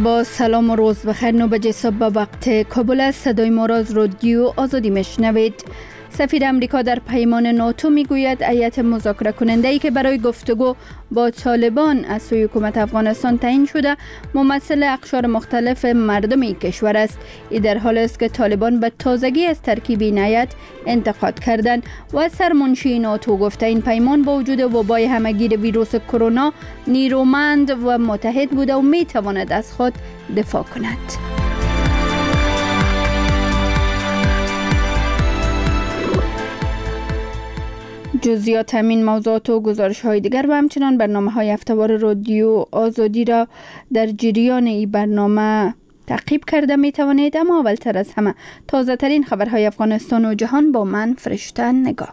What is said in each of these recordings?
با سلام و روز بخیر. 9 بجه صبح به وقت کابل است. صدای ما را از رادیو آزادی میشنوید. سفیر امریکا در پیمان ناتو میگوید هیئت مذاکره کننده ای که برای گفتگو با طالبان از سوی حکومت افغانستان تعیین شده ممثل اقشار مختلف مردم این کشور است. این در حال است که طالبان به تازگی از ترکیب این هیئت انتقاد کردند و سرمنشی ناتو گفته این پیمان با وجود وبای همهگیر ویروس کرونا نیرومند و متحد بوده و میتواند از خود دفاع کند. جزئیات همین موضوعات و گزارش های دیگر و همچنان برنامه های هفته‌وار رادیو آزادی را در جریان این برنامه تعقیب کرده می توانید. اما اولتر از همه تازه ترین خبرهای افغانستان و جهان با من فرشته نگاه.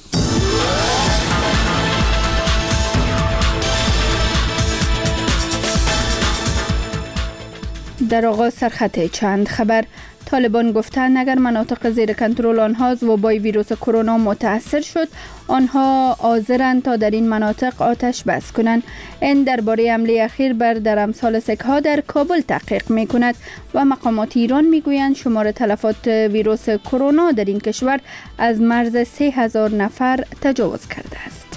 در آغاز سرخط چند خبر. طالبان گفتند اگر مناطق زیر کنترل آنها از وبای ویروس کرونا متاثر شد آنها حاضرند تا در این مناطق آتش بس کنند. این درباره حمله اخیر بر درمسال سکه‌ها در کابل تحقیق می کند و مقامات ایران می گویند شمار تلفات ویروس کرونا در این کشور از مرز 3000 نفر تجاوز کرده است.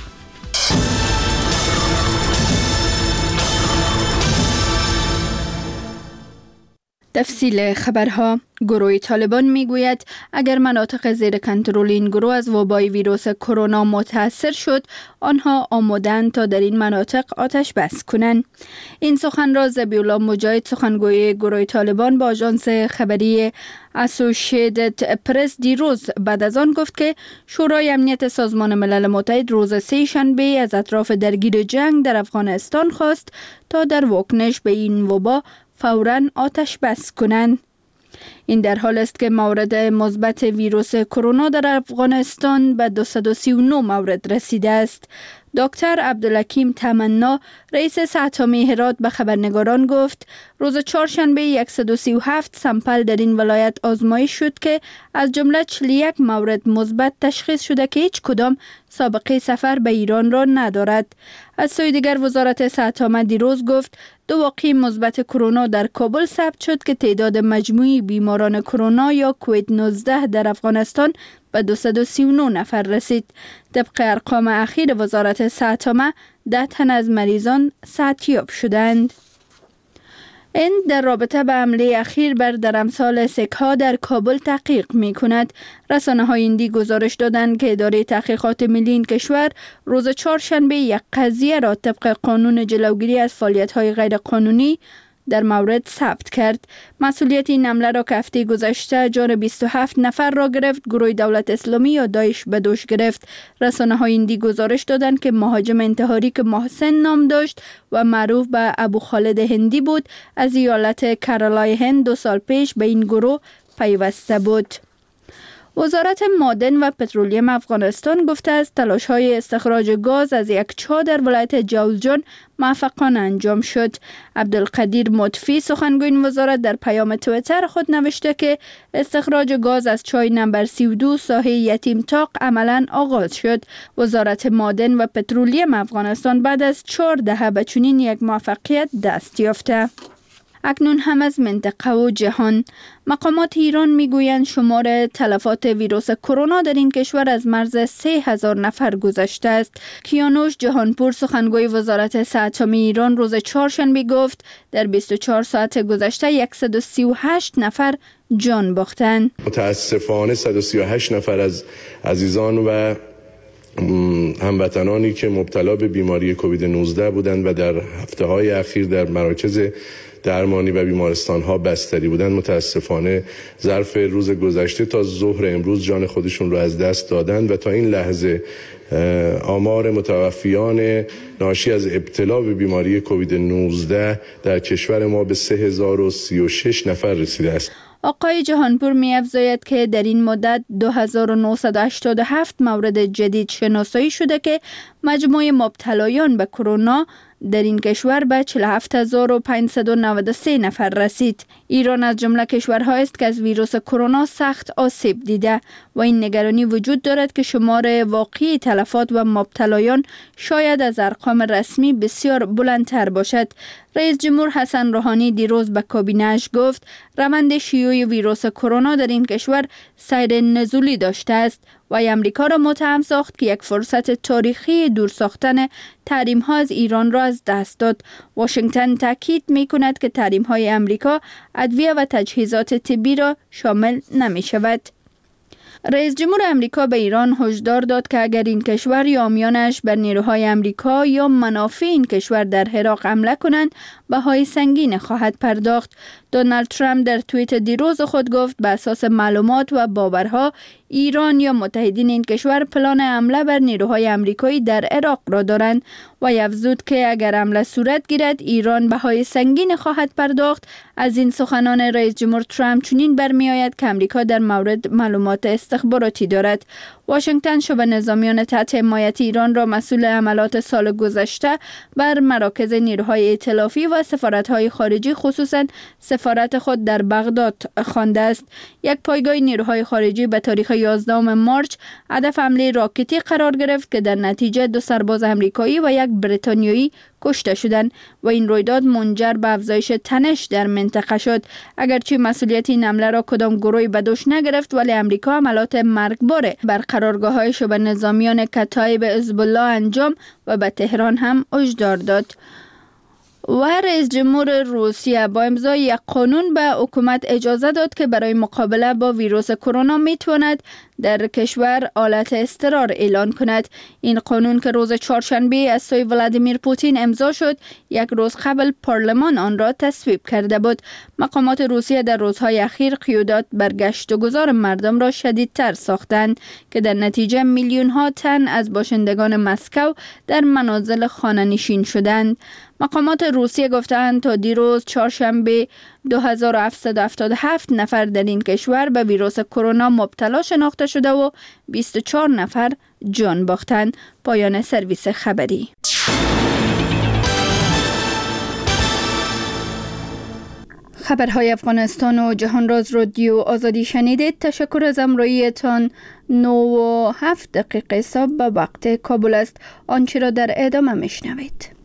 تفصیل خبرها. گروه طالبان میگوید اگر مناطق زیر کنترل این گروه از وبای ویروس کرونا متاثر شد آنها آماده‌اند تا در این مناطق آتش بس کنند. این سخن را ذبیح‌الله مجاهد سخنگوی گروه طالبان با آژانس خبری اسوسییتد پرس دیروز بعد از آن گفت که شورای امنیت سازمان ملل متحد روز سه شنبه از اطراف درگیر جنگ در افغانستان خواست تا در واکنش به این وبا فوراً آتش بس کنند. این در حال است که مورد مثبت ویروس کرونا در افغانستان به 239 مورد رسیده است. دکتر عبدالحکیم تمنا رئیس سحطامی هرات به خبرنگاران گفت روز چهارشنبه 137 سمپل در این ولایت آزمایش شد که از جمله 41 مورد مثبت تشخیص شده که هیچ کدام سابقه سفر به ایران را ندارد. از سوی دیگر وزارت سحطامه دیروز گفت 2 واقعه مثبت کرونا در کابل ثبت شد که تعداد مجموعی بیماران کرونا یا کووید 19 در افغانستان به 239 نفر رسید. طبق ارقام اخیر وزارت سحطامه 10 تن از مریضان صحتیاب شدند. این در رابطه به حمله اخیر بر درمسال سکه‌ها در کابل تحقیق می کند. رسانه‌های هندی گزارش دادند که اداره تحقیقات ملی این کشور روز چهارشنبه یک قضیه را طبق قانون جلوگیری از فعالیت‌های غیرقانونی در مورد ثبت کرد. مسئولیت این حمله را که هفته گذشته جان 27 نفر را گرفت گروه دولت اسلامی یا داعش به دوش گرفت. رسانه‌های هندی گزارش دادند که مهاجم انتحاری که محسن نام داشت و معروف به ابو خالد هندی بود از ایالت کرالای هند 2 سال پیش به این گروه پیوسته بود. وزارت معدن و پترولیم افغانستان گفته است تلاش‌های استخراج گاز از یک چاه در ولایت جوزجان موفقانه انجام شد. عبدالقدیر مطفی سخنگوی این وزارت در پیام توییتر خود نوشته که استخراج گاز از چاه نمبر 32 ساحه یتیم طاق عملاً آغاز شد. وزارت معدن و پترولیم افغانستان بعد از 4 دهه به چنین یک موفقیت دست یافته. اکنون هم از منطقه و جهان. مقامات ایران میگویند شمار تلفات ویروس کرونا در این کشور از مرز 3000 نفر گذشته است. کیانوش جهانپور سخنگوی وزارت سحطامی ایران روز چهارشنبه گفت در 24 ساعت گذشته 138 نفر جان باختند. متاسفانه 138 نفر از عزیزان و هموطنانی که مبتلا به بیماری کووید 19 بودند و در هفته‌های اخیر در مراکز درمانی و بیمارستان‌ها بستری بودند متاسفانه ظرف روز گذشته تا ظهر امروز جان خودشون رو از دست دادند و تا این لحظه آمار متوفیان ناشی از ابتلا به بیماری کووید 19 در کشور ما به 3036 نفر رسیده است. آقای جهانپور می‌افزاید که در این مدت 2987 مورد جدید شناسایی شده که مجموع مبتلایان به کرونا در این کشور به 47593 نفر رسید. ایران از جمله کشورهایی است که از ویروس کرونا سخت آسیب دیده و این نگرانی وجود دارد که شمار واقعی تلفات و مبتلایان شاید از ارقام رسمی بسیار بلندتر باشد. رئیس جمهور حسن روحانی دیروز به کابینه‌اش گفت روند شیوع ویروس کرونا در این کشور سیر نزولی داشته است و امریکا را متهم ساخت که یک فرصت تاریخی دور ساختن تحریم‌ها از ایران را از دست داد. واشنگتن تاکید می‌کند که تحریم‌های امریکا ادویه و تجهیزات طبی را شامل نمی‌شود. رئیس جمهور امریکا به ایران هشدار داد که اگر این کشور یا حامیانش بر نیروهای امریکا یا منافع این کشور در عراق حمله کنند بهای سنگین خواهد پرداخت. دونالد ترامپ در توییت دیروز خود گفت به اساس معلومات و باورها ایران یا متحدین این کشور پلان حمله بر نیروهای امریکایی در عراق را دارند و افزود که اگر حمله صورت گیرد ایران بهای سنگین خواهد پرداخت. از این سخنان رئیس جمهور ترامپ چنین برمیآید که امریکا در مورد معلومات استخباراتی دارد. واشنگتن شبه نظامیان تحت حمایت ایران را مسئول حملات سال گذشته بر مراکز نیروهای ائتلافی و سفارت‌های خارجی خصوصاً سفارت خود در بغداد خوانده است. یک پایگاه نیروهای خارجی به تاریخ 11 مارچ هدف حمله راکتی قرار گرفت که در نتیجه 2 سرباز آمریکایی و یک بریتانیایی کشته شدند و این رویداد منجر به افزایش تنش در منطقه شد. اگرچه مسئولیت این حمله را کدام گروهی به دوش نگرفت ولی امریکا حملات مرگبار بر قرارگاه‌های شبه نظامیان کتایب حزب الله انجام و به تهران هم هشدار داد. و رئیس جمهور روسیه با امضای یک قانون به حکومت اجازه داد که برای مقابله با ویروس کرونا میتواند در کشور حالت اضطرار اعلان کند. این قانون که روز چهارشنبه از سوی ولادیمیر پوتین امضا شد، یک روز قبل پارلمان آن را تصویب کرده بود. مقامات روسیه در روزهای اخیر قیودات بر گشت و گذار مردم را شدیدتر ساختند که در نتیجه میلیون ها تن از باشندگان مسکو در منازل خانه نشین شدند. مقامات روسیه گفتند تا دیروز چهارشنبه 2777 نفر در این کشور به ویروس کرونا مبتلا شناخته شده و 24 نفر جان باختند. پایان سرویس خبری. خبرهای افغانستان و جهان راز رادیو آزادی شنیدید. تشکر از همراهیتان. 9:07 صبح به وقت کابل است. آنچه را در ادامه میشنوید.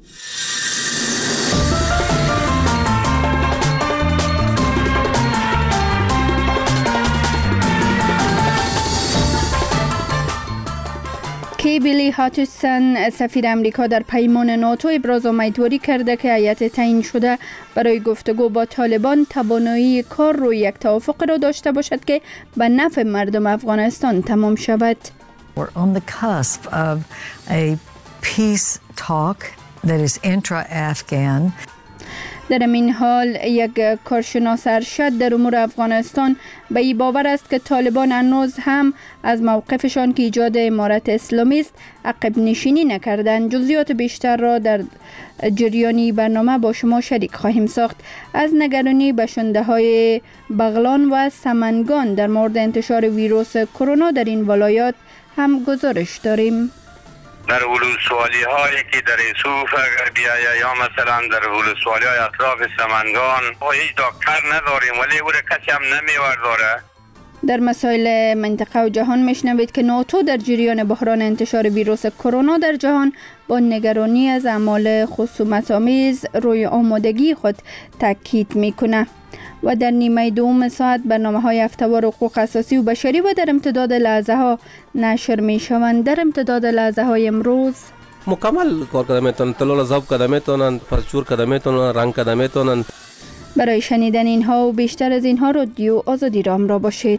بیلی هاتچسون سفیر امریکا در پیمان ناتو ابراز امیدواری کرده که هیئت تعیین شده برای گفتگو با طالبان توانایی کار روی یک توافق را داشته باشد که به نفع مردم افغانستان تمام شود. We're on the cusp of a peace talk that is intra-Afghan. در این حال یک کارشناس ارشد در امور افغانستان به این باور است که طالبان هنوز هم از موقفشان که ایجاد امارت اسلامی است عقب نشینی نکردند. جزئیات بیشتر را در جریانی برنامه با شما شریک خواهیم ساخت. از نگرانی باشنده‌های بغلان و سمنگان در مورد انتشار ویروس کرونا در این ولایات هم گزارش داریم. در ولسوالی هایی که در ایسوف اگر بیایه یا مثلا در ولسوالی های اطراف سمنگان هیچ دکتر نداریم ولی او را کسی هم نمیورداره. در مسائل منطقه و جهان میشنوید که ناتو در جریان بحران انتشار ویروس کرونا در جهان با نگرانی از اعمال خصومت‌آمیز روی آمادگی خود تاکید میکنه. و در نیمه دوم ساعت برنامه‌های هفته‌وار حقوق اساسی و بشری و در امتداد لحظه‌ها نشر می‌شوند. در امتداد لحظه‌های امروز مکمل کار کرده میتونن، تلال زاب کرده میتونن، پرچور کرده میتونن، رنگ کرده میتونن. برای شنیدن اینها و بیشتر از اینها رادیو آزادی را همراه باشید.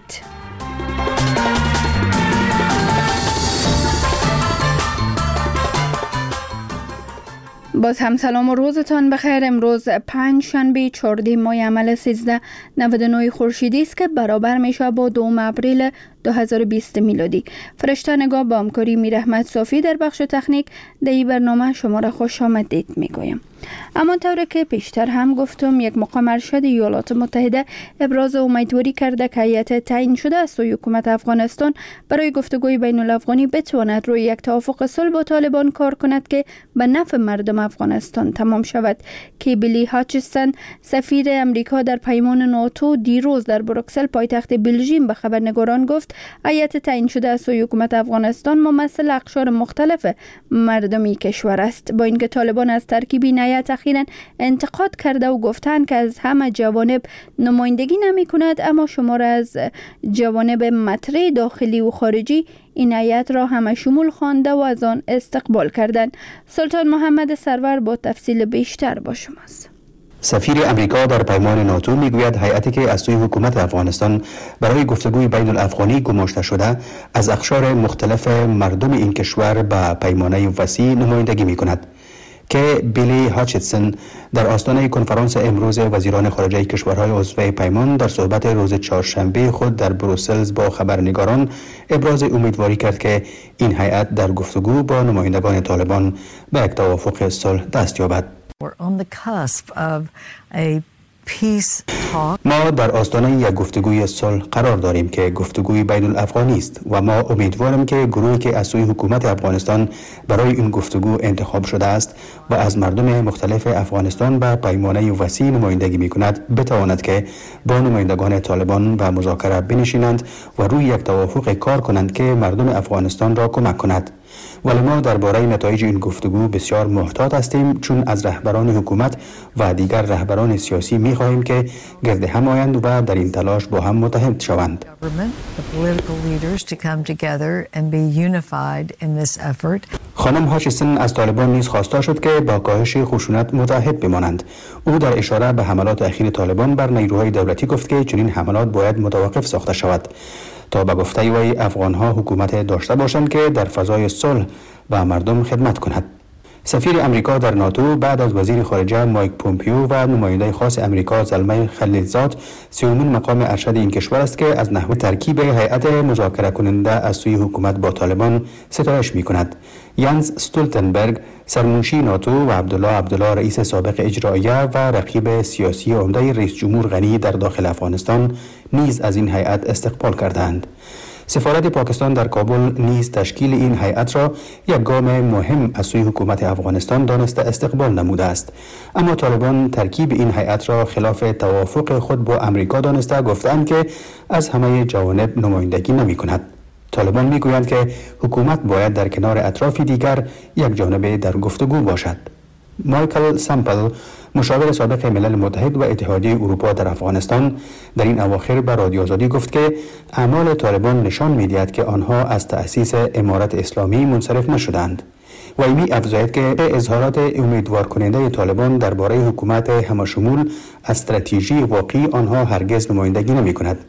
باز هم سلام و روزتان بخیر. امروز پنج شنبه 14 ماه عمل 1399 خورشیدی است که برابر میشه با 2 اپریل 2020 میلادی. فرشته نگاه با همکاری میر احمد صافی در بخش تکنیک در این برنامه شما را خوش آمدید میگویم. اما طوری که پیشتر هم گفتم، یک مقام ارشد ایالات متحده ابراز امیدواری کرده که هیئت تعیین شده از سوی حکومت افغانستان برای گفتگوی بین الافغانی بتواند روی یک توافق صلح با طالبان کار کند که به نفع مردم افغانستان تمام شود. کیبلی هاچستن سفیر امریکا در پیمان ناتو دیروز در بروکسل پایتخت بلژیم به خبرنگاران گفت هیئت تعیین شده از سوی حکومت افغانستان ممثل اقشار مختلف مردمی کشور است. با اینکه طالبان از ترکیب این هیئت اخیراً انتقاد کرده و گفتند که از همه جوانب نمایندگی نمی کند، اما شمار از جوانب مطرح داخلی و خارجی این هیئت را همه شمول خوانده و از آن استقبال کردند. سلطان محمد سرور با تفصیل بیشتر با شماست. سفیر امریکا در پیمان ناتو میگوید هیئتی که از سوی حکومت افغانستان برای گفتگوی بین الافغانی گماشته شده از اقشار مختلف مردم این کشور به پیمانه وسیع نمایندگی میکند. که بیلی هاچتسن در آستانه کنفرانس امروز وزیران خارجه کشورهای عضو پیمان در صحبت روز چهارشنبه خود در بروسل با خبرنگاران ابراز امیدواری کرد که این هیئت در گفتگو با نمایندگان طالبان به یک توافق صلح دست یابد. ما در آستانه یک گفتگوی صلح قرار داریم که گفتگوی بین الافغانی است و ما امیدواریم که گروهی که از سوی حکومت افغانستان برای این گفتگو انتخاب شده است و از مردم مختلف افغانستان به پیمانه وسیع نمایندگی می‌کند بتواند که با نمایندگان طالبان و مذاکره بنشینند و روی یک توافق کار کنند که مردم افغانستان را کمک کند. ولی ما درباره نتایج این گفتگو بسیار محتاط هستیم، چون از رهبران حکومت و دیگر رهبران سیاسی می‌خواهیم که گرد هم آیند و در این تلاش با هم متحد شوند. خانم هاچستن از طالبان نیز خواسته شد که با کاهش خشونت متحد بمانند. او در اشاره به حملات اخیر طالبان بر نیروهای دولتی گفت که چنین حملات باید متوقف ساخته شود تا به گفته وی افغان‌ها حکومت داشته باشند که در فضای صلح به مردم خدمت کند. سفیر امریکا در ناتو بعد از وزیر خارجه مایک پومپیو و نماینده خاص امریکا زلمه خلیلزاد سومین مقام ارشد این کشور است که از نحو ترکیب هیئت مذاکره کننده از سوی حکومت با طالبان ستایش می‌کند. یانز استولتنبرگ سرمنشی ناتو و عبدالله رئیس سابق اجراییه و رقیب سیاسی عمده رئیس جمهور غنی در داخل افغانستان نیز از این هیئت استقبال کردند. سفارت پاکستان در کابل نیز تشکیل این هیئت را یک گام مهم از سوی حکومت افغانستان دانسته استقبال نموده است، اما طالبان ترکیب این هیئت را خلاف توافق خود با امریکا دانسته گفتند که از همه جوانب نمایندگی نمی کند. طالبان میگویند که حکومت باید در کنار اطراف دیگر یک جانبه در گفتگو باشد. مایکل سامپل مشاور سابق ملل متحد و اتحادیه اروپا در افغانستان در این اواخر به رادیو آزادی گفت که اعمال طالبان نشان می‌دهد که آنها از تأسیس امارت اسلامی منصرف نشدند. و می افزاید که اظهارات امیدوار کننده طالبان درباره حکومت همشمول از استراتژی واقعی آنها هرگز نمایندگی نمی‌کند.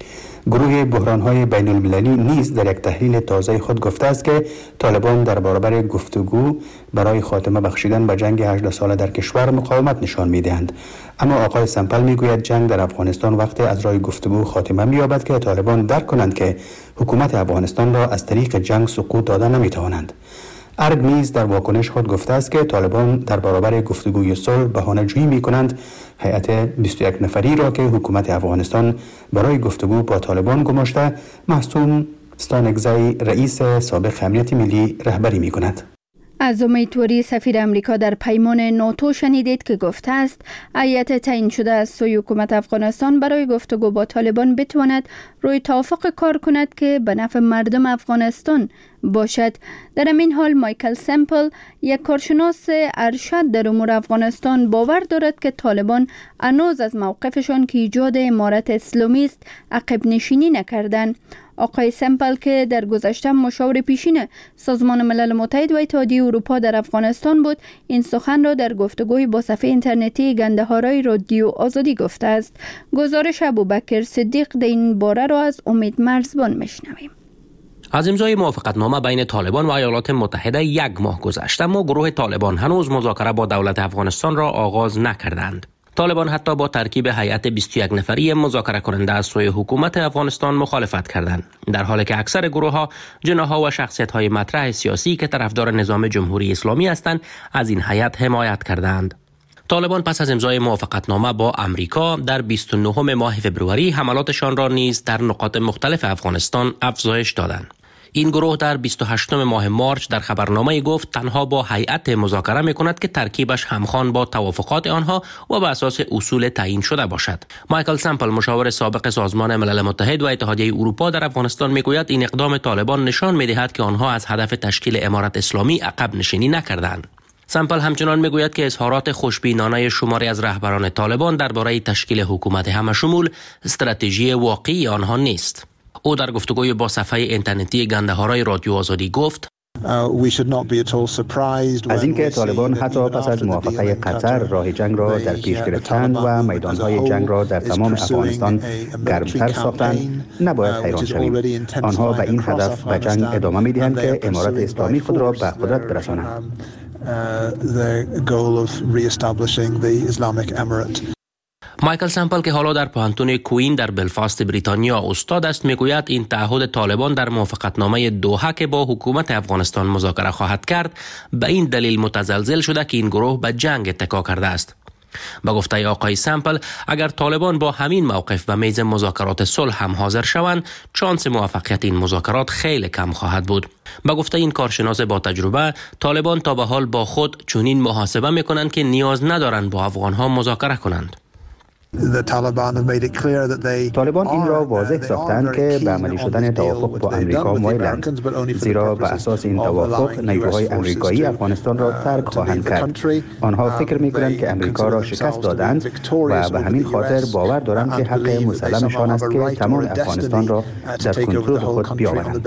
گروه بحران‌های بین‌المللی نیز در یک تحلیل تازه خود گفته است که طالبان در برابر گفتگو برای خاتمه بخشیدن به جنگ 18 ساله در کشور مقاومت نشان می‌دهند. اما آقای سمپل می‌گوید جنگ در افغانستان وقتی از راه گفتگو خاتمه می‌یابد که طالبان درک کنند که حکومت افغانستان را از طریق جنگ سقوط دادن نمی‌توانند. ارگ نیز در واکنش خود گفته است که طالبان در برابر گفتگوی صلح بهانه‌جویی می‌کنند هیئت 21 نفری را که حکومت افغانستان برای گفتگو با طالبان گماشته مصوم ستانگزی رئیس سابق امنیت ملی رهبری می‌کند. از امیدواری سفیر امریکا در پیمان ناتو شنیدید که گفته است هیئت تعیین شده از سوی حکومت افغانستان برای گفتگو با طالبان بتواند روی توافق کار کند که به نفع مردم افغانستان باشد. در این حال مایکل سامپل یک کارشناس ارشد در امور افغانستان باور دارد که طالبان هنوز از موقفشان که ایجاد امارت اسلامی است عقب نشینی نکردند. آقای سامپل که در گذشته مشاور پیشین سازمان ملل متحد و اتحادیه اروپا در افغانستان بود، این سخن را در گفتگوی با صفحه اینترنتی گندهارای رادیو آزادی گفته است. گزارش ابوبکر صدیق در این باره را از امید مرزبان میشنویم. از امضای موافقتنامه بین طالبان و ایالات متحده 1 ماه گذشت، اما گروه طالبان هنوز مذاکره با دولت افغانستان را آغاز نکردند. طالبان حتی با ترکیب هیئت 21 نفری مذاکره کننده از سوی حکومت افغانستان مخالفت کردند، در حالی که اکثر گروه‌ها، جناح‌ها و شخصیت‌های مطرح سیاسی که طرفدار نظام جمهوری اسلامی هستند از این هیئت حمایت کردند. طالبان پس از امضای موافقتنامه با امریکا در 29 ماه فبروری حملاتشان را نیز در نقاط مختلف افغانستان افزایش دادند. این گروه در 28 ماه مارچ در خبرنامه گفت تنها با هیئت مذاکره می‌کند که ترکیبش همخوان با توافقات آنها و بر اساس اصول تعیین شده باشد. مایکل سمپل، مشاور سابق سازمان ملل متحد و اتحادیه اروپا در افغانستان میگوید این اقدام طالبان نشان می‌دهد که آنها از هدف تشکیل امارت اسلامی عقب نشینی نکردند. سمپل همچنان میگوید که اظهارات خوشبینانه شماری از رهبران طالبان درباره تشکیل حکومت همشمول استراتژی واقعی آنها نیست. او در گفتگوی با صفحه اینترنتی گنده‌های رادیو آزادی گفت: از اینکه طالبان حتی پس از موافقه قطر راه جنگ را در پیش گرفتند و میدانهای جنگ را در تمام افغانستان گرمتر ساختند نباید حیران شویم. آنها به این هدف به جنگ ادامه می‌دهند که امارت اسلامی خود را به قدرت برسانند. مایکل سمپل که حالا در پانتون کوین در بلفاست بریتانیا استاد است میگوید این تعهد طالبان در موافقتنامه دوحه که با حکومت افغانستان مذاکره خواهد کرد به این دلیل متزلزل شده که این گروه به جنگ اتکا کرده است. با گفته آقای سمپل اگر طالبان با همین موقف و میز مذاکرات صلح هم حاضر شوند شانس موفقیت این مذاکرات خیلی کم خواهد بود. با گفته این کارشناس با تجربه طالبان تا به حال با خود چنین محاسبه میکنند که نیاز ندارند با افغانها مذاکره کنند. طالبان این را واضح ساختند که به عملی شدن توافق با امریکا مایلند، زیرا به اساس این توافق نیروهای امریکایی افغانستان را ترک خواهند کرد. آنها فکر می‌کنند که امریکا را شکست دادند و به همین خاطر باور دارند که حق مسلمشان است که تمام افغانستان را در کنترل خود بیاورند.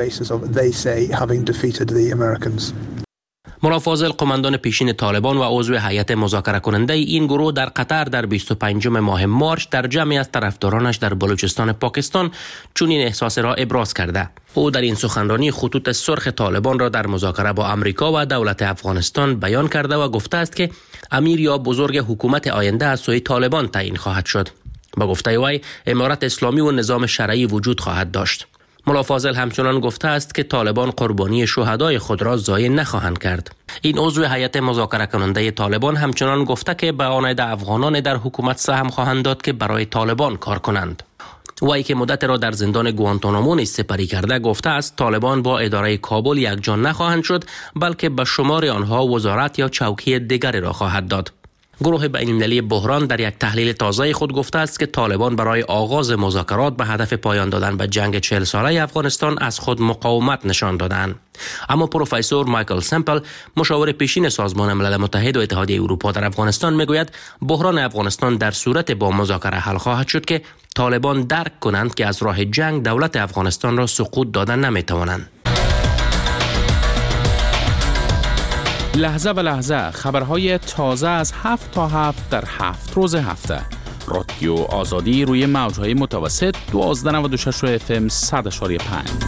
مولا فاضل، قماندان پیشین طالبان و عضو هیئت مذاکره کننده این گروه در قطر در 25 ماه مارچ در جمعی از طرفدارانش در بلوچستان پاکستان چنین احساس را ابراز کرده. او در این سخنرانی خطوط سرخ طالبان را در مذاکره با امریکا و دولت افغانستان بیان کرده و گفته است که امیر یا بزرگ حکومت آینده از سوی طالبان تعیین خواهد شد. با گفته وی امارت اسلامی و نظام شرعی وجود خواهد داشت. مولا فاضل همچنان گفته است که طالبان قربانی شهدای خود را ضایع نخواهند کرد. این عضو هیئت مذاکره کننده طالبان همچنان گفته که به آن افغانان در حکومت سهم خواهند داد که برای طالبان کار کنند. وی که مدت را در زندان گوانتانامو نیز سپری کرده گفته است طالبان با اداره کابل یکجان نخواهند شد بلکه به شمار آنها وزارت یا چوکی دیگری را خواهد داد. گروه بین‌المللی بحران در یک تحلیل تازه خود گفته است که طالبان برای آغاز مذاکرات به هدف پایان دادن به جنگ 40 ساله افغانستان از خود مقاومت نشان دادند. اما پروفسور مایکل سمپل، مشاور پیشین سازمان ملل متحد و اتحادیه اروپا در افغانستان میگوید بحران افغانستان در صورت با مذاکره حل خواهد شد که طالبان درک کنند که از راه جنگ دولت افغانستان را سقوط دادن نمیتوانند. لحظه به لحظه خبرهای تازه از 7 تا 7 در 7 روز هفته. رادیو آزادی روی موجهای متوسط 1296 FM 100.5.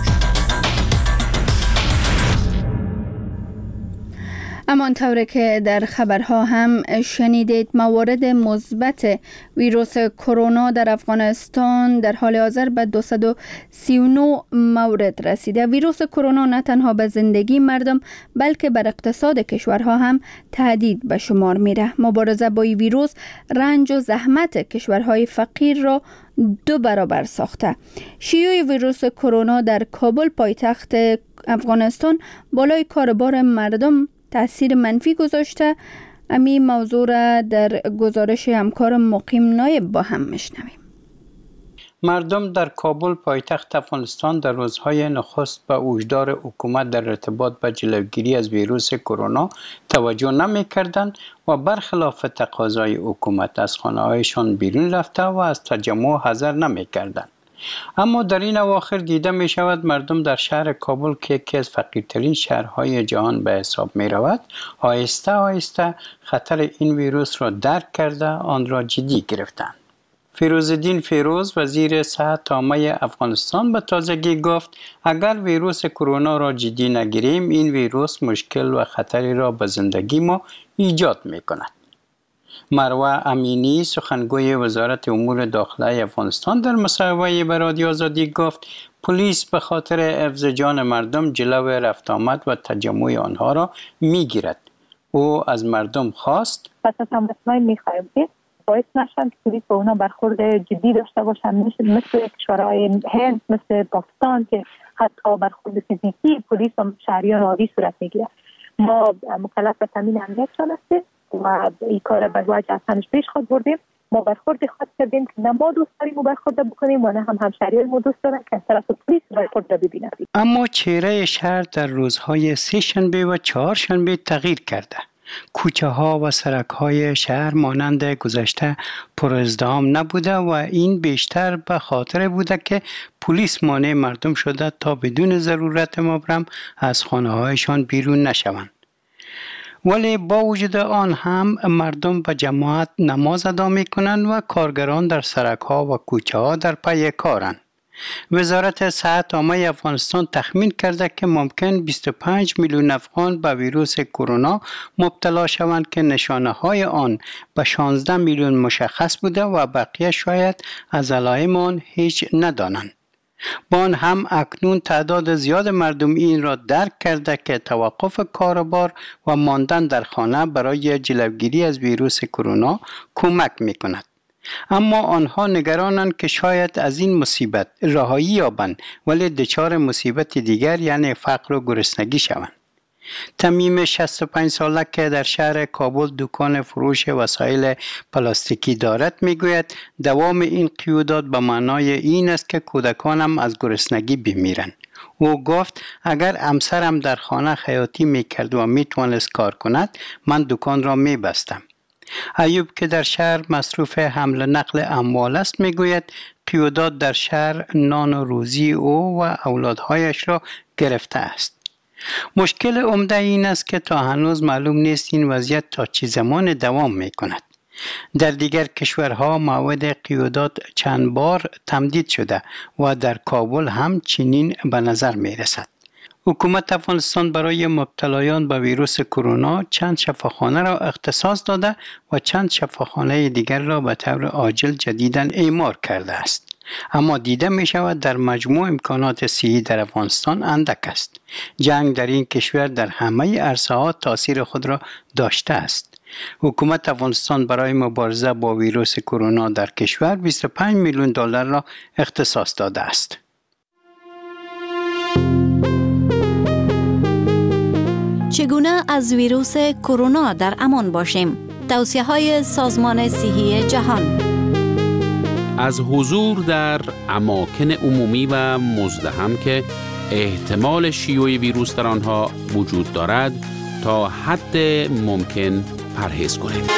همانطور که در خبرها هم شنیدید موارد مثبت ویروس کرونا در افغانستان در حال حاضر به 239 مورد رسیده. ویروس کرونا نه تنها به زندگی مردم بلکه بر اقتصاد کشورها هم تهدید به شمار میره. مبارزه با این ویروس رنج و زحمت کشورهای فقیر را 2 برابر ساخته. شیوع ویروس کرونا در کابل پایتخت افغانستان بالای کاربار مردم تأثیر منفی گذاشته. امی موضوع را در گزارش همکار مقیم نایب با هم میشنویم. مردم در کابل پایتخت افغانستان در روزهای نخست به هشدار حکومت در ارتباط با جلوگیری از ویروس کرونا توجه نمی‌کردند و برخلاف تقاضای حکومت از خانه‌هایشان بیرون رفته و از تجمع حذر نمی‌کردند. اما در این اواخر دیده می شود مردم در شهر کابل که یکی از فقیرترین شهرهای جهان به حساب می رود آهسته آهسته خطر این ویروس را درک کرده آن را جدی گرفتند. فیروزالدین فیروز وزیر صحت عامه افغانستان به تازگی گفت اگر ویروس کرونا را جدی نگیریم این ویروس مشکل و خطری را به زندگی ما ایجاد می کند. مروه امینی سخنگوی وزارت امور داخلی افغانستان در مصاحبه با رادیو آزادی گفت پلیس به خاطر حفظ جان مردم جلو رفت آمد و تجمع آنها را میگیرد. او از مردم خواست پس از همرسمای میخواهیم که باعث نشن که پلیس با اونا برخورد جدی داشته باشن، مثل کشورهای هند، مثل پاکستان که حتی برخورد فیزیکی پلیس و شهریان عادی صورت میگیره. ما مکلف به تامین امنیتشان هستیم و این کار به وجه اصلاًش پیش خود بردیم. ما برخورد خود کردیم که نه ما دوست داریم برخورد بکنیم و نه هم همشهریان ما دوست دارن که از طرف پلیس برخورد ببینند. اما چهره شهر در روزهای سه شنبه و چهار شنبه تغییر کرده. کوچه ها و سرک های شهر مانند گذشته پر ازدحام نبوده و این بیشتر به خاطر بوده که پلیس مانع مردم شده تا بدون ضرورت مبرم از خانه هایشان بیرون نشوند. ولی با وجود آن هم مردم به جماعت نماز ادا می کنند و کارگران در سرک ها و کوچه ها در پی کارند. وزارت صحت عامه افغانستان تخمین کرده که ممکن 25 میلیون افغان به ویروس کرونا مبتلا شوند که نشانه های آن به 16 میلیون مشخص بوده و بقیه شاید از علائم آن هیچ ندانند. با آن هم اکنون تعداد زیاد مردم این را درک کرده که توقف کاروبار و ماندن در خانه برای جلوگیری از ویروس کرونا کمک می‌کند. اما آنها نگرانند که شاید از این مصیبت رهایی یابند ولی دچار مصیبت دیگر یعنی فقر و گرسنگی شوند. تمیم 65 ساله که در شهر کابل دکان فروش وسایل پلاستیکی دارد میگوید دوام این قیودات به معنای این است که کودکانم از گرسنگی بمیرند. او گفت اگر همسرم در خانه خیاطی میکرد و میتوانست کار کند من دکان را میبستم. ایوب که در شهر مصروف حمل نقل اموال است میگوید قیودات در شهر نان و روزی او و اولادهایش را گرفته است. مشکل عمده این است که تا هنوز معلوم نیست این وضعیت تا چه زمان دوام می کند. در دیگر کشورها مواد قیودات چند بار تمدید شده و در کابل هم چنین به نظر می رسد. حکومت افغانستان برای مبتلایان به ویروس کرونا چند شفاخانه را اختصاص داده و چند شفاخانه دیگر را به طور عاجل جدیداً اعمار کرده است. اما دیده می شود در مجموع امکانات صحی در افغانستان اندک است. جنگ در این کشور در همه عرصه ها تاثیر خود را داشته است. حکومت افغانستان برای مبارزه با ویروس کرونا در کشور 25 میلیون دلار را اختصاص داده است. چگونه از ویروس کرونا در امان باشیم؟ توصیه‌های سازمان صحی جهان. از حضور در اماکن عمومی و مزدحم که احتمال شیوع ویروس در آنها وجود دارد تا حد ممکن پرهیز کنید.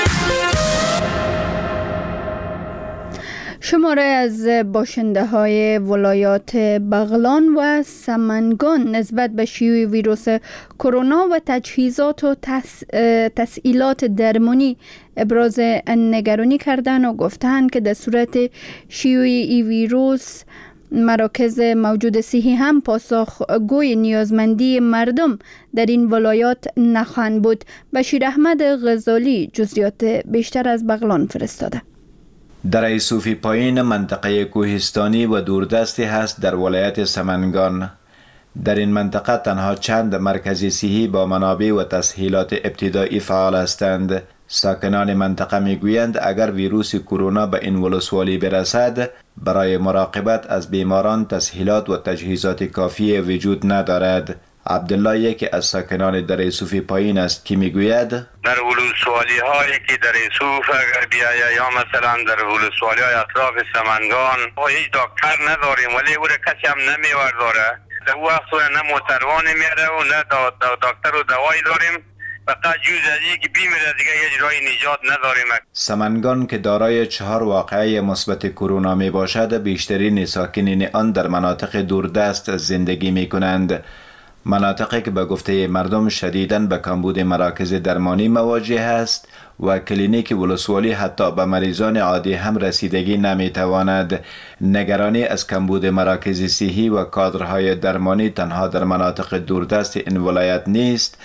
شماره از باشنده های ولایات بغلان و سمنگان نسبت به شیوع ویروس کرونا و تجهیزات و تسهیلات درمانی ابراز نگرانی کردند و گفتند که در صورت شیوع این ویروس مراکز موجود صحی هم پاسخگوی نیازمندی مردم در این ولایات نخواهند بود. بشیر احمد غزالی جزئیات بیشتر از بغلان فرستاده. در صوفی پایین منطقه کوهستانی و دوردستی هست در ولایت سمنگان. در این منطقه تنها چند مرکز صحی با منابع و تسهیلات ابتدایی فعال هستند. ساکنان منطقه میگویند اگر ویروس کرونا به این ولسوالی برسد برای مراقبت از بیماران تسهیلات و تجهیزات کافی وجود ندارد. عبدالله یکی از ساکنان در صوفی پایین است که میگوید در ولسوالی هایی که در صوف اگر بیایه یا مثلا در ولسوالی های اطراف سمنگان هیچ دکتر نداریم ولی او کسی هم نمیورداره. در وقت نه موتروانی میاره و نه دکتر و دوایی داریم. فقط جز از این که بیمیره دیگه یه راه نجات نداریم. سمنگان که دارای 4 واقعه مثبت کرونا می باشد بیشترین ساکنین آن در مناطق دوردست زندگی می کنند. مناطقی که به گفته مردم شدیداً به کمبود مراکز درمانی مواجه است و کلینیک ولسوالی حتی به مریضان عادی هم رسیدگی نمیتواند. نگرانی از کمبود مراکز صحی و کادرهای درمانی تنها در مناطق دوردست این ولایت نیست،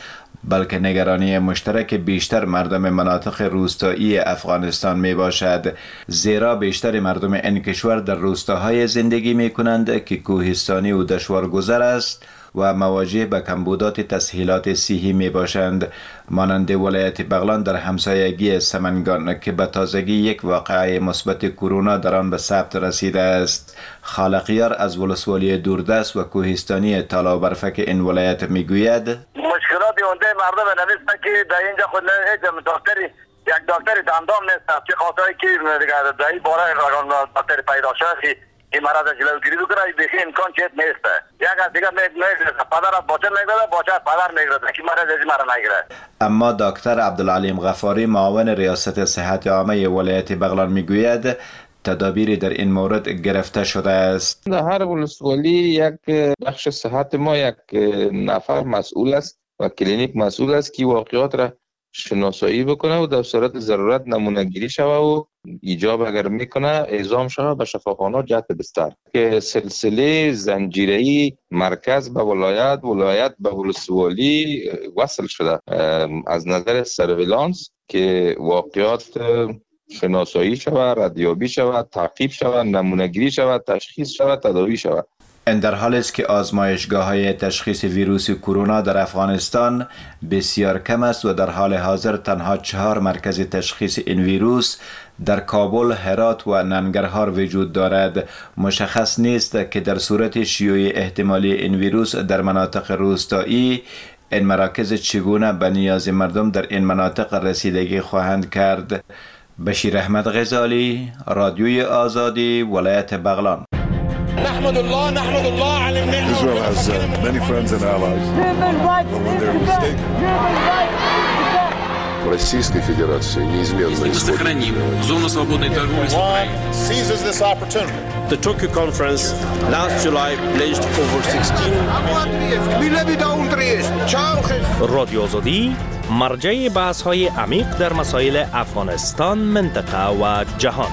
بلکه نگرانی مشترک بیشتر مردم مناطق روستایی افغانستان می باشد، زیرا بیشتر مردم این کشور در روستاهای زندگی می کنند که کوهستانی و دشوارگذر است و مواجه به کمبودات تسهیلات صحی می باشند، مانند ولایت بغلان در همسایگی سمنگان که به تازگی یک واقعه مثبت کرونا در آن به ثبت رسیده است. خالقیار از ولسوالی دوردست و کوهستانی تالا برفک این ولایت می گوید مشکلات اونده مردم نمیستن که در اینجا خود یک دکتری دندان نیست که خاطری که در این باره دکتری پیدا شد این مرض جلوگیری بکنه دیگه امکان چیت نیست. یک از دیگه میگیره پدر از بچه میگیره بچه از پدر میگیره که مرض از مرض نگیره. اما دکتر عبدالعلیم غفاری معاون ریاست صحت عامه ولایت بغلان میگوید تدابیری در این مورد گرفته شده است. در هر ولسوالی یک بخش صحت ما یک نفر مسئول است و کلینیک مسئول است که واقعات را شناسایی بکنه و در صورت ضرورت نمونه گیری شوه و ایجاب اگر میکنه اعزام شوه به شفاخانه جهت بستر که سلسله زنجیره‌ای مرکز به ولایت به ولسوالی وصل شده از نظر سرویلانس که واقعات شناسایی شوه، ردیابی شوه، تعقیب شوه، نمونه گیری شوه، تشخیص شوه، تداوی شوه. این در حالی است که آزمایشگاه‌های تشخیص ویروس کرونا در افغانستان بسیار کم است و در حال حاضر تنها 4 مرکز تشخیص این ویروس در کابل، هرات و ننگرهار وجود دارد. مشخص نیست که در صورت شیوع احتمالی این ویروس در مناطق روستایی این مراکز چگونه به نیاز مردم در این مناطق رسیدگی خواهند کرد. بشیر احمد غزالی، رادیوی آزادی، ولایت بغلان. نحمد الله على النعمة. Israel has many friends and allies. But when they're mistaken. Российской Федерации неизменно сохраним зону свободной торговли с Украиной. Seizes this opportunity. The Tokyo conference last July pledged over 16 رادیو آزادی مرجع بحث‌های عمیق در مسائل افغانستان، منطقه و جهان.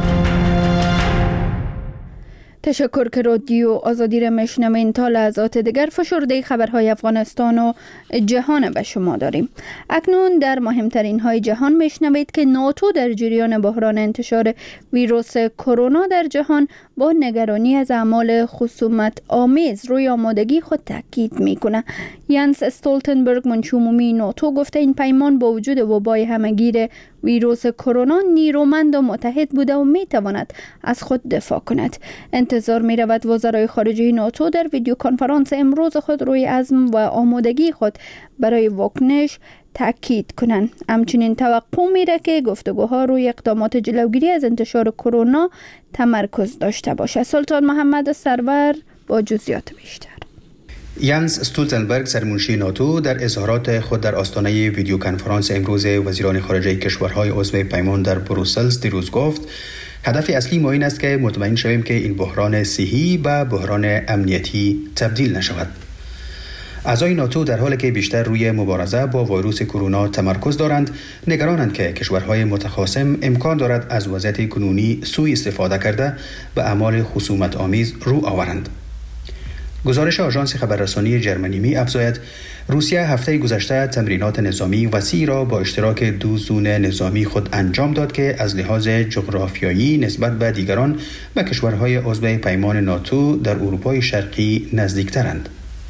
تشکر که رادیو آزادی را میشنوین. تا لحظات دیگر فشرده خبرهای افغانستان و جهان به شما داریم. اکنون در مهمترین های جهان میشنوید که ناتو در جریان بحران انتشار ویروس کرونا در جهان با نگرانی از اعمال خصومت آمیز روی آمادگی خود تاکید میکنه. ینس استولتنبرگ منشی عمومی ناتو گفته این پیمان با وجود وبای همهگیر ویروس کرونا نیرومند و متحد بوده و میتواند از خود دفاع کند. انتظار می رود وزرای خارجه ناتو در ویدیو کنفرانس امروز خود روی عزم و آمادگی خود برای واکنش تاکید کنند. همچنین توقع میره که گفتگوها روی اقدامات جلوگیری از انتشار کرونا تمرکز داشته باشد. سلطان محمد سرور با جزئیات بیشتر. ینس استولتنبرگ سرمنشی ناتو در اظهارات خود در آستانه ویدیو کنفرانس امروز وزیران خارجه کشورهای عضو پیمان در بروسل دیروز گفت هدف اصلی ما این است که مطمئن شویم که این بحران صحی به بحران امنیتی تبدیل نشود. اعضای ناتو در حالی که بیشتر روی مبارزه با ویروس کرونا تمرکز دارند، نگرانند که کشورهای متخاصم امکان دارد از وضعیت کنونی سوء استفاده کرده به اعمال خصومت آمیز رو آورند. گزارش آژانس خبررسانی جرمنی می افزاید روسیه هفته گذشته تمرینات نظامی وسیع را با اشتراک 2 زون نظامی خود انجام داد که از لحاظ جغرافیایی نسبت به دیگران و کشورهای عضو پیمان ناتو در اروپای شرقی نزدیکترند.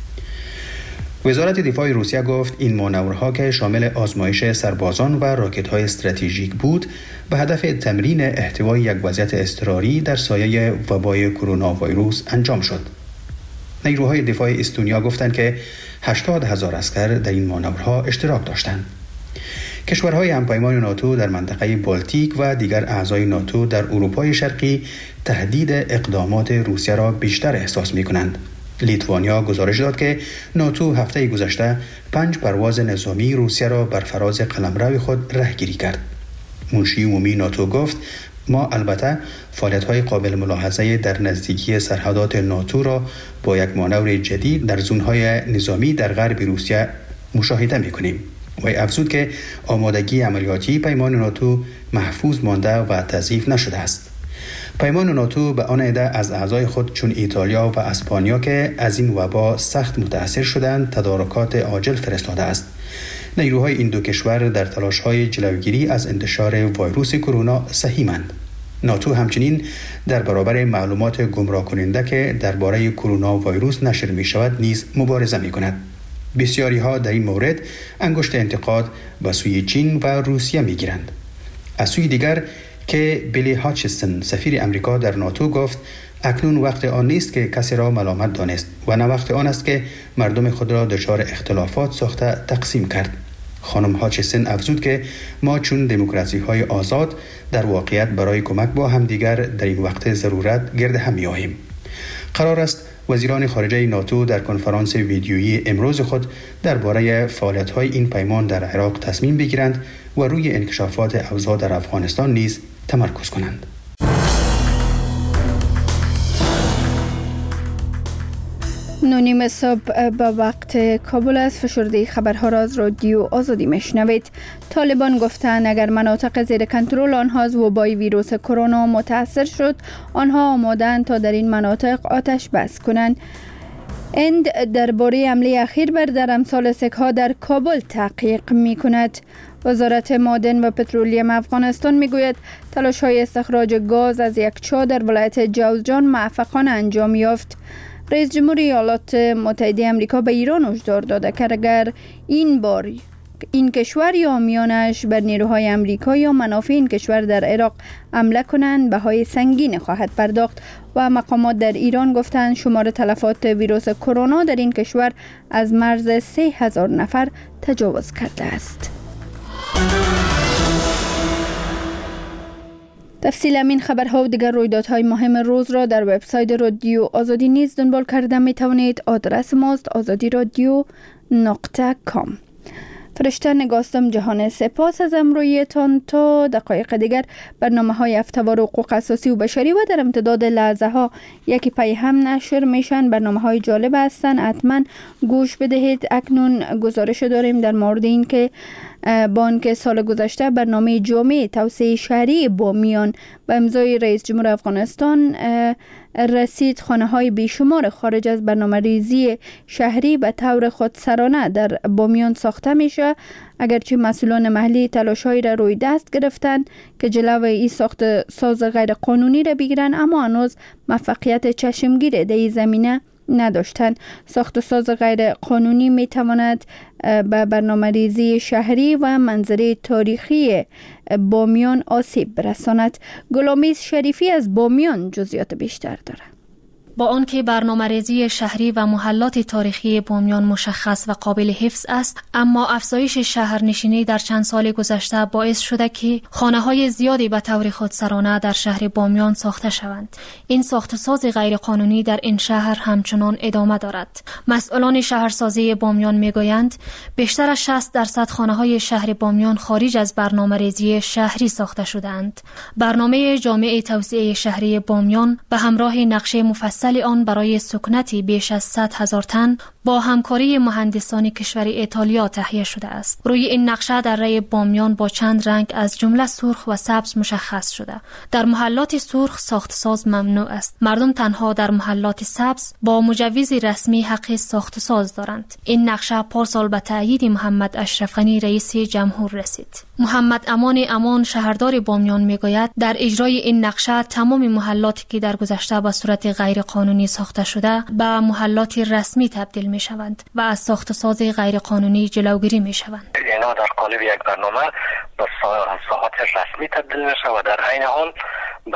وزارت دفاع روسیه گفت این مانورها که شامل آزمایش سربازان و راکت‌های استراتژیک بود به هدف تمرین احتوای یک وضعیت اضطراری در سایه وبای کرونا ویروس انجام شد. نیروهای دفاع استونیا گفتند که 80,000 عسکر در این مانورها اشتراک داشتند. کشورهای همپیمان ناتو در منطقه بالتیک و دیگر اعضای ناتو در اروپای شرقی تهدید اقدامات روسیه را بیشتر احساس می‌کنند. لیتوانیا گزارش داد که ناتو هفته گذشته 5 پرواز نظامی روسیه را بر فراز قلمرو خود رهگیری کرد. منشی عمومی ناتو گفت ما البته فعالیت‌های قابل ملاحظه در نزدیکی سرحدات ناتو را با یک مانور جدید در زون‌های نظامی در غرب روسیه مشاهده می‌کنیم. و افزود که آمادگی عملیاتی پیمان ناتو محفوظ مانده و تضعیف نشده است. پیمان ناتو به آن عده از اعضای خود چون ایتالیا و اسپانیا که از این وبا سخت متاثر شدند تدارکات عاجل فرستاده است. نیروهای این دو کشور در تلاش‌های جلوگیری از انتشار ویروس کرونا سهیمند. ناتو همچنین در برابر معلومات گمراه کننده که درباره کرونا ویروس نشر می شود نیز مبارزه می کند. بسیاری ها در این مورد انگشت انتقاد به سوی چین و روسیه می گیرند. از سوی دیگر که بیلی هاچستن سفیر امریکا در ناتو گفت اکنون وقت آن نیست که کسی را ملامت دانست و نه وقت آن است که مردم خود را دچار اختلافات ساخته تقسیم کرد. خانم هاچستن افزود که ما چون دموکراسی های آزاد در واقعیت برای کمک با همدیگر در این وقت ضرورت گرد هم می‌آییم. قرار است وزیران خارجه ناتو در کنفرانس ویدیویی امروز خود درباره فعالیت‌های این پیمان در عراق تصمیم بگیرند و روی انکشافات اوضاع در افغانستان نیز تمرکز کنند. 9:30 صبح به وقت کابل است. فشرده خبرها را از رادیو آزادی میشنوید. طالبان گفتند اگر مناطق زیر کنترل آنها از وبای ویروس کرونا متاثر شد آنها آماده‌اند تا در این مناطق آتش بس کنند. هند درباره حمله اخیر بر درمسال سک‌ها در کابل تحقیق می‌کند. وزارت معدن و پترولیم افغانستان میگوید تلاش‌های استخراج گاز از یک چاه در ولایت جوزجان موفقانه انجام یافت. رئیس جمهور ایالات متحده آمریکا به ایران هشدار داده که اگر این بار این کشور یا حامیانش بر نیروهای آمریکا یا منافع این کشور در عراق حمله کنند بهای سنگین خواهد پرداخت و مقامات در ایران گفتند شمار تلفات ویروس کرونا در این کشور از مرز 3000 نفر تجاوز کرده است. تفصیل این خبرها و دیگر رویدادهای مهم روز را در وبسایت رادیو آزادی نیز دنبال کرده می توانید. آدرس ماست azadiradio.com. فرشته نگاستم جهان، سپاس از امرویتان. تا دقایق دیگر برنامه‌های هفته‌وار حقوق اساسی و بشری و در امتداد لحظه ها یکی پی هم نشر میشن. برنامه‌های جالب هستن، حتما گوش بدهید. اکنون گزارش داریم در مورد این که بانک سال گذشته برنامه جامع توسعه شهری بامیان به امضای رئیس جمهور افغانستان رسید. خانه‌های بیشمار خارج از برنامه‌ریزی شهری به طور خودسرانه در بامیان ساخته میشه، اگرچه مسئولان محلی تلاش‌هایی را روی دست گرفتند که جلوی این ساخت ساز غیر قانونی را بگیرند، اما هنوز موفقیت چشمگیر در این زمینه نداشتند. ساخت ساز غیر قانونی می تواند به برنامه‌ریزی شهری و منظره تاریخی بامیان آسیب برساند. گلامیز شریفی از بامیان جزئیات بیشتر دارد. با آنکه برنامه‌ریزی شهری و محلات تاریخی بامیان مشخص و قابل حفظ است، اما افزایش شهرنشینی در چند سال گذشته باعث شده که خانه‌های زیادی به طور خودسرانه در شهر بامیان ساخته شوند. این ساخت‌وساز غیرقانونی در این شهر همچنان ادامه دارد. مسئولان شهرسازی بامیان میگویند بیشتر از 60% خانه‌های شهر بامیان خارج از برنامه‌ریزی شهری ساخته شده‌اند. برنامه جامع توسعه شهری بامیان به همراه نقشه مفصل آن برای سکنتی بیش از 100,000 تن با همکاری مهندسان کشور ایتالیا تهیه شده است. روی این نقشه دره بامیان با چند رنگ از جمله سرخ و سبز مشخص شده. در محلات سرخ ساخت ساز ممنوع است. مردم تنها در محلات سبز با مجوز رسمی حق ساخت ساز دارند. این نقشه پارسال به تأیید محمد اشرف غنی رئیس جمهور رسید. محمد امان شهردار بامیان میگوید در اجرای این نقشه تمام محلاتی که در گذشته به صورت غیر قانونی ساخته شده به محلات رسمی تبدیل می شوند و از ساخت ساز غیر قانونی جلوگیری می شوند. اینا در قالب یک برنامه به ساحات رسمی تبدیل می شود و در عین حال به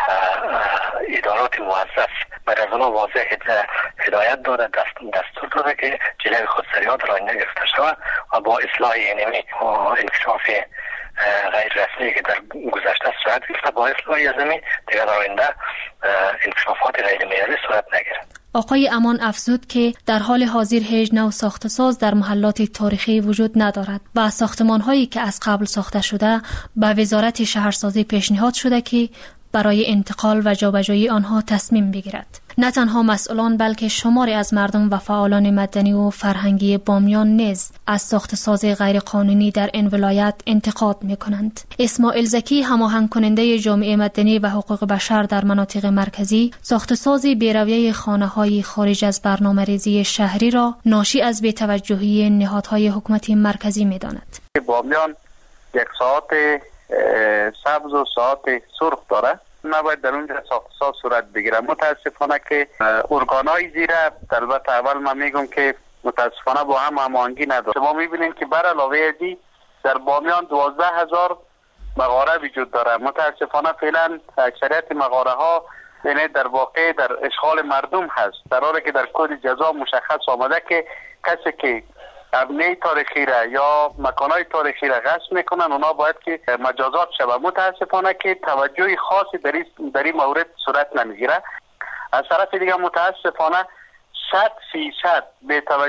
ادارات موظف بعد از اونها واضح هدایت داده، دستور داده که جلوی خودسریات را نگرفته شود و با اصلاح اینمی انکشاف غیر رسمی که در گذشته صورت گرفته با اصلاح زمین دیگر در آینده انکشافات غیر معیاری صورت نگیرد. آقای امان افزود که در حال حاضر هیچ نوع ساخت‌وساز در محلات تاریخی وجود ندارد و ساختمان‌هایی که از قبل ساخته شده به وزارت شهرسازی پیشنهاد شده که برای انتقال و جابجایی آنها تصمیم بگیرد. نه تنها مسئولان بلکه شماری از مردم و فعالان مدنی و فرهنگی بامیان نیز از ساخت ساز غیر قانونی در این ولایت انتقاد می‌کنند. اسماعیل زکی، هماهنگ کننده جامعه مدنی و حقوق بشر در مناطق مرکزی، ساخت ساز بی‌رویه خانه‌های خارج از برنامه‌ریزی شهری را ناشی از بی‌توجهی نهادهای حکومتی مرکزی می‌داند. بامیان یک ساعت سبز و ساعت سرخ داره، نباید در اونجا ساخت ساز صورت بگیره. متاسفانه که ارگانهای زیره، البته اول من میگم که متاسفانه با هم هماهنگی نداره. شما میبینید که بر علاوه ازی در بامیان 12,000 مغاره وجود داره. متاسفانه فعلا اکثریت مغاره ها در واقع در اشغال مردم هست، در حالی که در کد جزا مشخص آمده که کسی که ابنه تاریخی را یا مکانهای تاریخی را غصب میکنن اونا باید که مجازات شود. متاسفانه که توجه خاصی در این مورد صورت نمیگیره. از طرف دیگه متاسفانه 100% به توجه